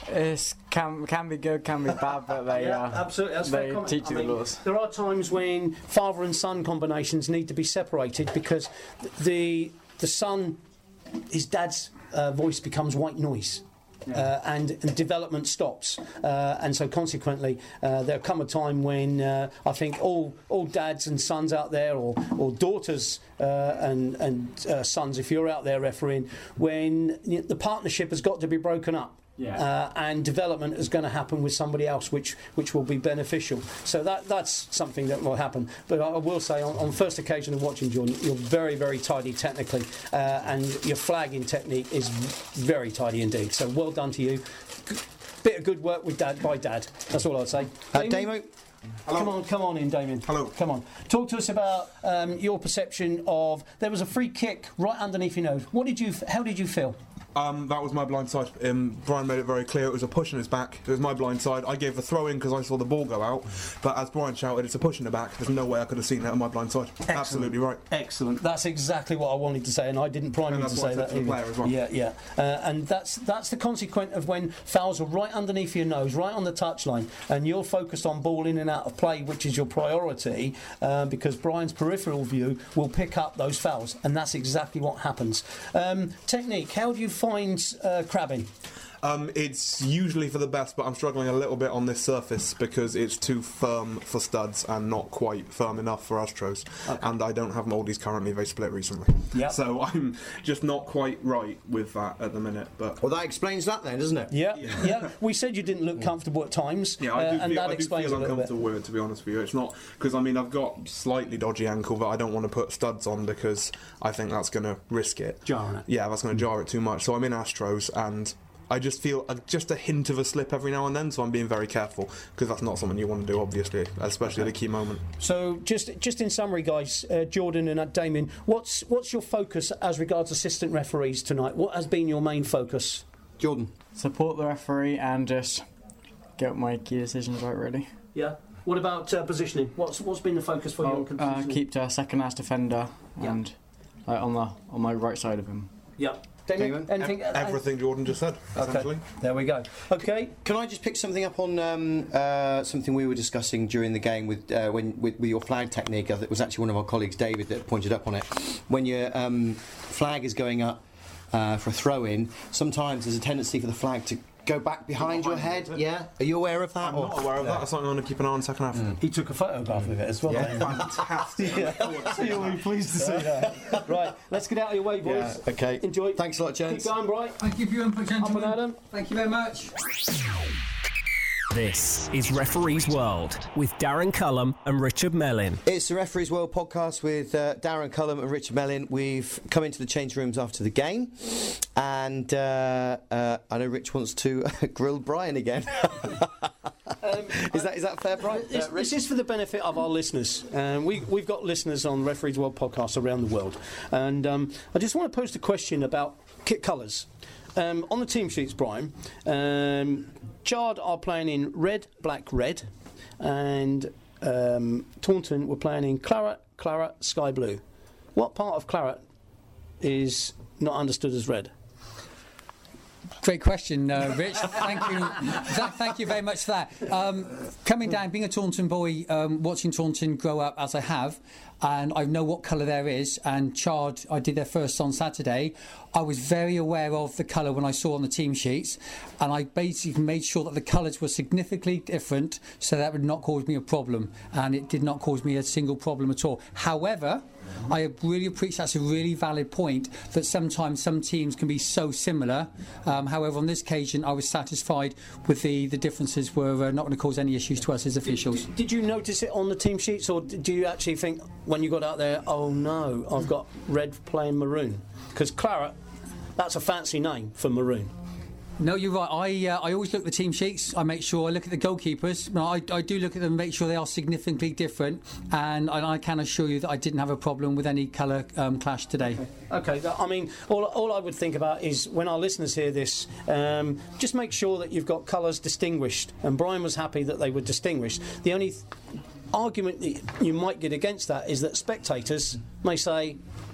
It can can be good, can be bad, but they Yeah, uh, absolutely. That's fair they comment. teach you I the mean, laws. There are times when father and son combinations need to be separated because the the son, his dad's uh, voice becomes white noise. Uh, and, and development stops, uh, and so consequently, uh, there'll come a time when uh, I think all all dads and sons out there, or or daughters uh, and and uh, sons, if you're out there refereeing, when you know, the partnership has got to be broken up. Yeah. Uh, and development is going to happen with somebody else, which which will be beneficial. So that that's something that will happen. But I, I will say, on, on first occasion of watching Jordan, you're very very tidy technically, uh, and your flagging technique is very tidy indeed. So well done to you. G- bit of good work with Dad by Dad. That's all I'd say. uh, Damien? Damo, Come on, come on in, Damien. Hello. Come on. Talk to us about um, your perception of. There was a free kick right underneath your nose. What did you? How did you feel? Um, that was my blind side. Um, Brian made it very clear it was a push in his back. It was my blind side. I gave the throw in because I saw the ball go out. But as Brian shouted, it's a push in the back. There's no way I could have seen that on my blind side. Excellent. Absolutely right. Excellent. That's exactly what I wanted to say, and I didn't prime And you to that's what say I said that. to the either. player as well. Yeah, yeah. Uh, and that's that's the consequence of when fouls are right underneath your nose, right on the touchline, and you're focused on ball in and out of play, which is your priority, uh, because Brian's peripheral view will pick up those fouls, and that's exactly what happens. Um, technique. How do you find uh, crabbing? Um, it's usually for the best, but I'm struggling a little bit on this surface because it's too firm for studs and not quite firm enough for Astros. Okay. And I don't have moldies currently, they split recently. Yep. So I'm just not quite right with that at the minute. But well, that explains that then, doesn't it? Yeah, yeah. yeah. We said you didn't look comfortable at times, yeah, I do uh, feel, and that I do explains feel a little bit. uncomfortable with it, to be honest with you. It's not because I mean I've got slightly dodgy ankle, but I don't want to put studs on because I think that's going to risk it. Jarring it. Yeah, that's going to jar it too much. So I'm in Astros and I just feel a, just a hint of a slip every now and then, so I'm being very careful because that's not something you want to do, obviously, especially at a key moment. So, just just in summary, guys, uh, Jordan and uh, Damien, what's what's your focus as regards assistant referees tonight? What has been your main focus? Jordan. Support the referee and just get my key decisions right, really. Yeah. What about uh, positioning? What's what's been the focus for you? I'll on uh, positioning? keep to second last defender Yeah. and like, on the on my right side of him. Yeah. Damien, anything? Ev- everything Jordan just said, essentially. Okay. There we go. Okay. Can I just pick something up on um, uh, something we were discussing during the game with, uh, when, with with your flag technique? I think it was actually one of our colleagues, David, that pointed up on it. When your um, flag is going up uh, for a throw-in, sometimes there's a tendency for the flag to go back behind your head. it. Yeah. Are you aware of that? I'm or? not aware of that. That's something I'm going to keep an eye on second half. He took a photograph of it as well. Yeah. Fantastic. You'll be pleased to see that. Right, let's get out of your way, boys. Yeah, okay. Enjoy. Thanks a lot, gents. Keep going, Bright. Thank you for your input, gentlemen. Up and Adam. Thank you very much. This is Referee's World with Darren Cullum and Richard Mellin. It's the Referee's World podcast with uh, Darren Cullum and Richard Mellin. We've come into the change rooms after the game, and uh, uh, I know Rich wants to grill Brian again. um, is that is that fair, Brian? This, Uh, this is for the benefit of our listeners. Um, we, we've got listeners on Referees World podcasts around the world. And um, I just want to post a question about kit colours. Um, on the team sheets, Brian, um, Chard are playing in red, black, red. And um, Taunton were playing in claret, claret, sky blue. What part of claret is not understood as red? Great question, uh, Rich. Thank you. Th- thank you very much for that. Um, coming down, being a Taunton boy, um, watching Taunton grow up as I have, and I know what colour there is. And Chard, I did their first on Saturday. I was very aware of the colour when I saw on the team sheets, and I basically made sure that the colours were significantly different, so that would not cause me a problem. And it did not cause me a single problem at all. However, I really appreciate that's a really valid point that sometimes some teams can be so similar. Um, however, on this occasion, I was satisfied with the, the differences were uh, not going to cause any issues to us as officials. Did, did you notice it on the team sheets, or do you actually think when you got out there, oh no, I've got red playing maroon? Because claret, that's a fancy name for maroon. No, you're right. I uh, I always look at the team sheets. I make sure I look at the goalkeepers. No, I, I do look at them and make sure they are significantly different. And I, I can assure you that I didn't have a problem with any colour um, clash today. Okay. okay, I mean, all, all I would think about is when our listeners hear this, um, just make sure that you've got colours distinguished. And Brian was happy that they were distinguished. The only th- argument that you might get against that is that spectators may say,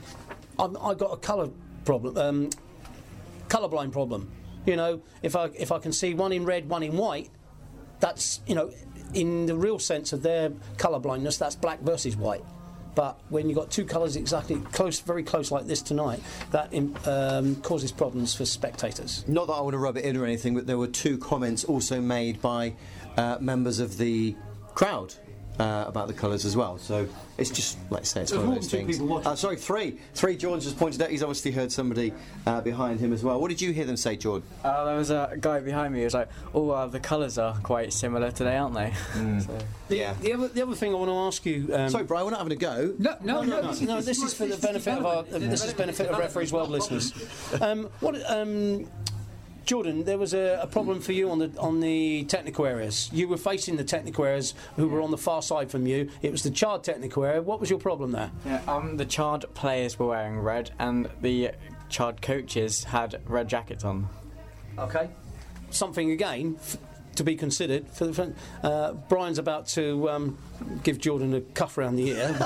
I've, I've got a colour problem, um, colourblind problem. You know, if I if I can see one in red, one in white, that's, you know, in the real sense of their colour blindness, that's black versus white. But when you've got two colours exactly close, very close like this tonight, that um, causes problems for spectators. Not that I want to rub it in or anything, but there were two comments also made by uh, members of the crowd Uh, about the colours as well, so it's just, like I say, it's one of those things. Uh, sorry, three. Three. Jordan just pointed out. He's obviously heard somebody uh, behind him as well. What did you hear them say, Jordan? Uh, there was a guy behind me who was like, "Oh, uh, the colours are quite similar today, aren't they?" Mm. so. The, yeah. The other, the other thing I want to ask you. Um, sorry, Brian, we're not having a go. No, no, no. no, no, no, no this is for the benefit of our. This is benefit of Referees World listeners. Um, what? Um, Jordan, there was a, a problem for you on the on the technical areas. You were facing the technical areas who were on the far side from you. It was the Chard technical area. What was your problem there? Yeah, um, the Chard players were wearing red, and the Chard coaches had red jackets on. Okay, something again f- to be considered. For the uh, Brian's about to um, give Jordan a cuff around the ear.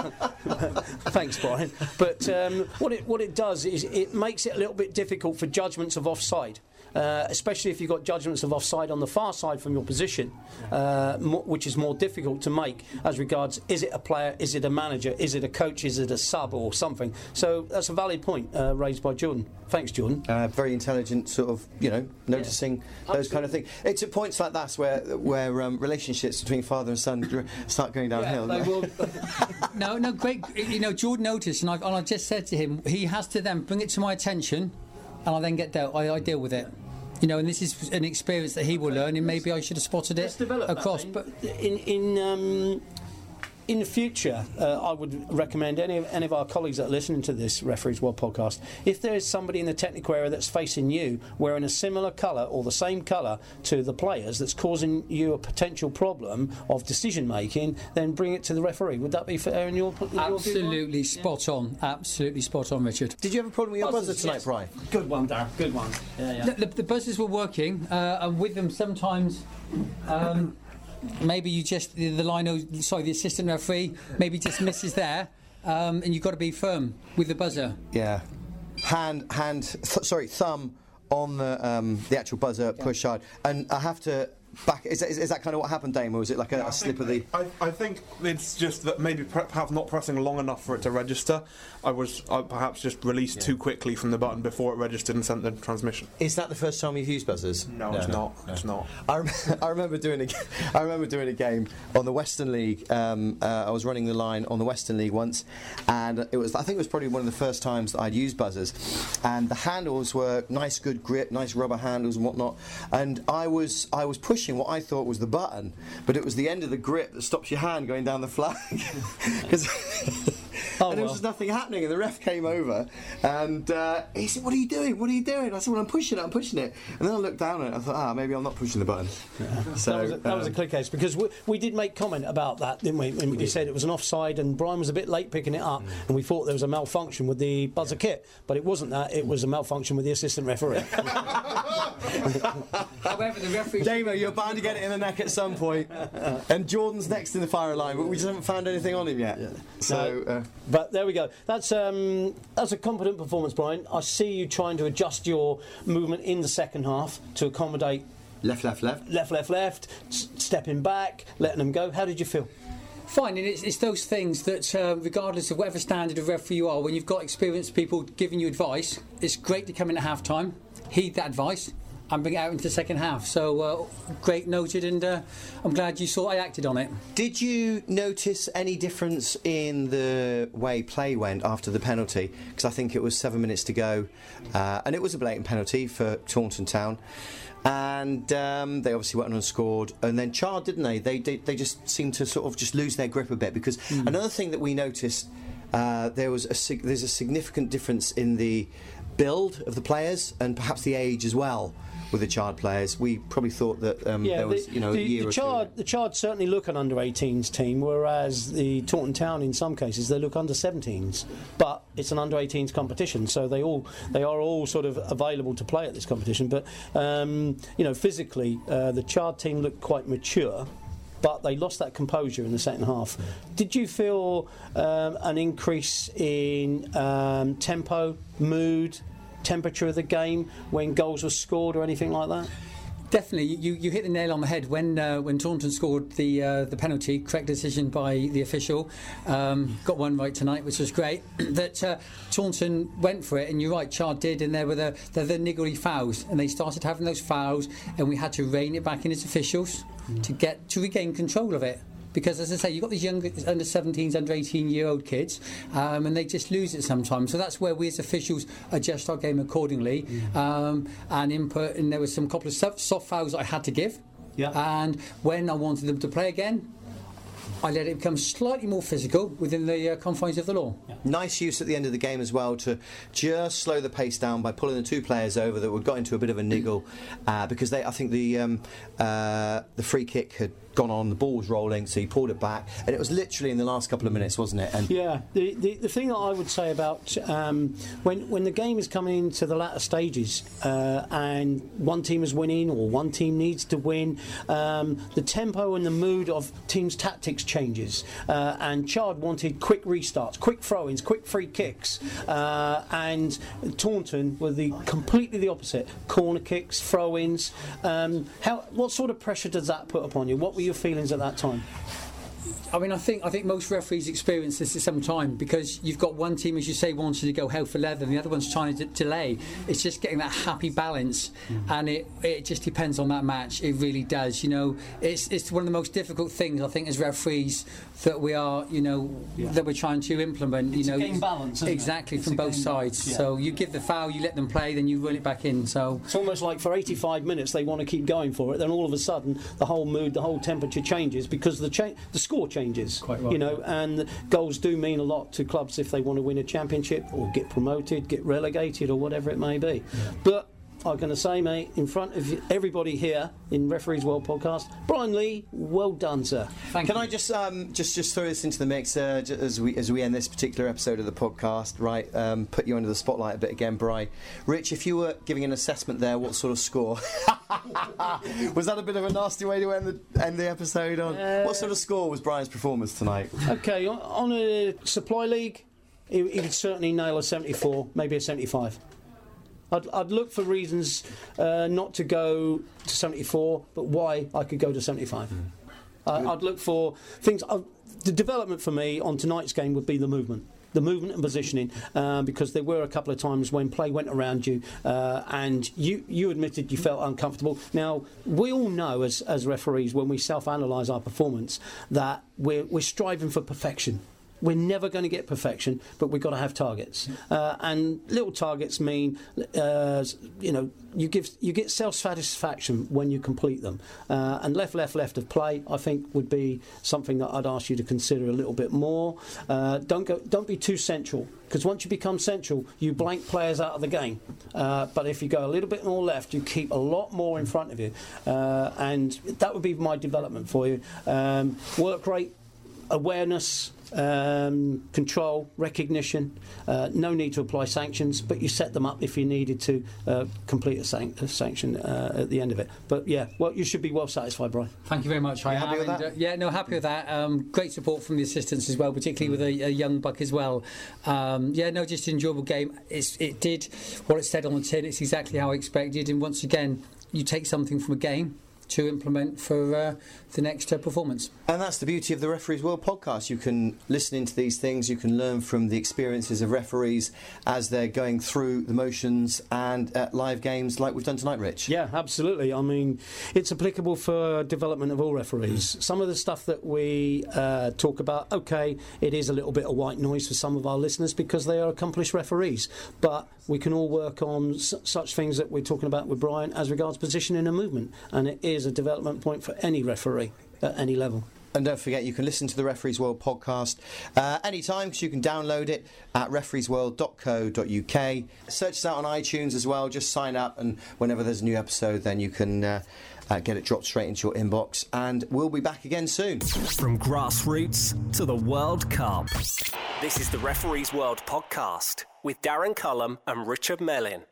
Thanks, Brian. But um, what it what it does is it makes it a little bit difficult for judgments of offside. Uh, especially if you've got judgments of offside on the far side from your position, uh, mo- which is more difficult to make as regards, is it a player, is it a manager, is it a coach, is it a sub or something. So that's a valid point uh, raised by Jordan. Thanks, Jordan. Uh, very intelligent, sort of, you know, noticing yeah. those kind of things. It's at points like that where where um, relationships between father and son start going downhill. Yeah, they will. no, no, great. You know, Jordan noticed, and I, and I just said to him, he has to then bring it to my attention, and I then get dealt. I, I deal with it. You know, and this is an experience that he will learn, and maybe I should have spotted it across. That, but in in um, in the future, uh, I would recommend any of, any of our colleagues that are listening to this Referees World podcast, if there is somebody in the technical area that's facing you wearing a similar colour or the same colour to the players that's causing you a potential problem of decision making, then bring it to the referee. Would that be fair in your, in absolutely your spot yeah. on, absolutely spot on, Richard. Did you have a problem with your buzzers, buzzer tonight, yes. Brian? Good one, Darren. Good one. Yeah, yeah. The, the, the buzzers were working, uh, and with them sometimes. Um, Maybe you just the, the lino, sorry, the assistant referee maybe just misses there, um, and you've got to be firm with the buzzer. Yeah, hand, hand, th- sorry, thumb on the um, the actual buzzer, yeah. push hard, and I have to. Back is, is, is that kind of what happened, Dame, or was it like a, yeah, a slip of the? I, I think it's just that maybe perhaps not pressing long enough for it to register. I was I perhaps just released yeah. too quickly from the button before it registered and sent the transmission. Is that the first time you've used buzzers? No, no it's no, not. No. It's not. I, rem- I remember doing a I remember doing a game on the Western League. Um, uh, I was running the line on the Western League once, and it was I think it was probably one of the first times that I'd used buzzers, and the handles were nice, good grip, nice rubber handles and whatnot, and I was I was pushing what I thought was the button, but it was the end of the grip that stops your hand going down the flag. Because oh, and there was well. nothing happening, and the ref came over and uh, he said, "What are you doing? What are you doing?" I said, "Well, I'm pushing it. I'm pushing it." And then I looked down at it. I thought, "Ah, maybe I'm not pushing the button." Yeah. So that was a, that um, was a clear case, because we, we did make comment about that, didn't we? And we, we said it was an offside, and Brian was a bit late picking it up, mm. and we thought there was a malfunction with the buzzer yeah. kit, but it wasn't that. It was a malfunction with the assistant referee. However, the referee. Damo, you're bound to get it in the neck at some point. And Jordan's next in the firing line, but we just haven't found anything on him yet. Yeah. So, no, uh, but there we go. That's um, that's a competent performance, Brian. I see you trying to adjust your movement in the second half to accommodate left, left, left, left, left, left, s- stepping back, letting them go. How did you feel? Fine, and it's, it's those things that, uh, regardless of whatever standard of referee you are, when you've got experienced people giving you advice, it's great to come in at half time, heed that advice, and bring it out into the second half. So, uh, great, noted, and uh, I'm glad you saw I acted on it. Did you notice any difference in the way play went after the penalty? Because I think it was seven minutes to go, uh, and it was a blatant penalty for Taunton Town. And um, they obviously went on and scored, and then Chard, didn't they? They they, they just seemed to sort of just lose their grip a bit, because mm. another thing that we noticed, uh, there was a sig- there's a significant difference in the build of the players and perhaps the age as well. with the Chard players. We probably thought that um, Yeah, there was, the, you know, the, a year the or Chard, two. the Chard certainly look an under eighteens team, whereas the Taunton Town, in some cases, they look under seventeens. But it's an under eighteens competition, so they all they are all sort of available to play at this competition. But um, you know, physically, uh, the Chard team looked quite mature, but they lost that composure in the second half. Did you feel um, an increase in um, tempo, mood, temperature of the game when goals were scored or anything like that? Definitely, you, you hit the nail on the head when uh, when Taunton scored the uh, the penalty. Correct decision by the official. Um, got one right tonight, which was great. that uh, Taunton went for it, and you're right, Chard did, and there were the the, the niggly fouls, and they started having those fouls, and we had to rein it back in as officials mm. to get to regain control of it. Because, as I say, you've got these young under seventeens, under eighteen-year-old kids, um, and they just lose it sometimes. So that's where we as officials adjust our game accordingly mm. um, and input. And there was some couple of soft, soft fouls I had to give. Yeah. And when I wanted them to play again, I let it become slightly more physical within the uh, confines of the law. Yeah. Nice use at the end of the game as well to just slow the pace down by pulling the two players over that were got into a bit of a niggle uh, because they, I think the um, uh, the free kick had gone on, the ball was rolling, so he pulled it back, and it was literally in the last couple of minutes, wasn't it? And yeah, the, the the thing that I would say about um, when when the game is coming into the latter stages uh, and one team is winning or one team needs to win, um, the tempo and the mood of teams' tactics changes. Uh, and Chard wanted quick restarts, quick throw-ins, quick free kicks, uh, and Taunton were the completely the opposite: corner kicks, throw-ins. Um, how what sort of pressure does that put upon you? What were your feelings at that time? I mean, I think I think most referees experience this at some time, because you've got one team, as you say, wanting to go hell for leather, and the other one's trying to d- delay. It's just getting that happy balance, mm. and it it just depends on that match. It really does. You know, it's it's one of the most difficult things I think as referees that we are, you know, yeah. that we're trying to implement. You it's know, a game balance, isn't exactly it? from both sides. Yeah. So you give the foul, you let them play, then you run it back in. So it's almost like for eighty-five minutes they want to keep going for it. Then all of a sudden the whole mood, the whole temperature changes because the cha- the score changes. Quite right. You know, and goals do mean a lot to clubs if they want to win a championship or get promoted, get relegated, or whatever it may be. Yeah. But I'm going to say, mate, in front of everybody here in Referees World Podcast, Brian Lee, well done, sir. Thank Can you. I just um, just just throw this into the mix uh, as we as we end this particular episode of the podcast, right? Um, put you under the spotlight a bit again, Bri. Rich, if you were giving an assessment there, what sort of score? Was that a bit of a nasty way to end the end the episode on? Uh, what sort of score was Brian's performance tonight? Okay, on, on a supply league, he, he could certainly nail a seventy-four, maybe a seventy-five. I'd, I'd look for reasons uh, not to go to seventy-four, but why I could go to seventy-five. Mm. Uh, I'd look for things. Uh, the development for me on tonight's game would be the movement. The movement and positioning, um, because there were a couple of times when play went around you uh, and you, you admitted you felt uncomfortable. Now, we all know as, as referees, when we self-analyse our performance, that we're, we're striving for perfection. We're never going to get perfection, but we've got to have targets. Uh, and little targets mean, uh, you know, you give you get self-satisfaction when you complete them. Uh, and left, left, left of play, I think, would be something that I'd ask you to consider a little bit more. Uh, don't go, don't be too central, because once you become central, you blank players out of the game. Uh, but if you go a little bit more left, you keep a lot more in front of you. Uh, and that would be my development for you. Um, work rate, awareness, um, control, recognition. Uh, no need to apply sanctions, but you set them up if you needed to uh, complete a, san- a sanction uh, at the end of it. But yeah, well, you should be well satisfied, Brian. Thank you very much. I happy am, with that? and, uh, yeah, no, happy with that. Um, great support from the assistants as well, particularly with a, a young buck as well. Um, yeah, no, just an enjoyable game. It's, it did what it said on the tin. It's exactly how I expected. And once again, you take something from a game to implement for uh, the next uh, performance. And that's the beauty of the Referees World podcast. You can listen into these things, you can learn from the experiences of referees as they're going through the motions and at live games like we've done tonight, Rich. Yeah, absolutely. I mean, it's applicable for development of all referees. Mm. Some of the stuff that we uh, talk about, okay, it is a little bit of white noise for some of our listeners because they are accomplished referees, but we can all work on s- such things that we're talking about with Brian as regards positioning and movement, and it is a development point for any referee at any level. And don't forget, you can listen to the Referees World podcast uh, anytime, because you can download it at referees world dot co dot uk. Search us out on iTunes as well. Just sign up, and whenever there's a new episode, then you can uh, uh, get it dropped straight into your inbox. And we'll be back again soon. From grassroots to the World Cup, this is the Referees World podcast with Darren Cullum and Richard Mellin.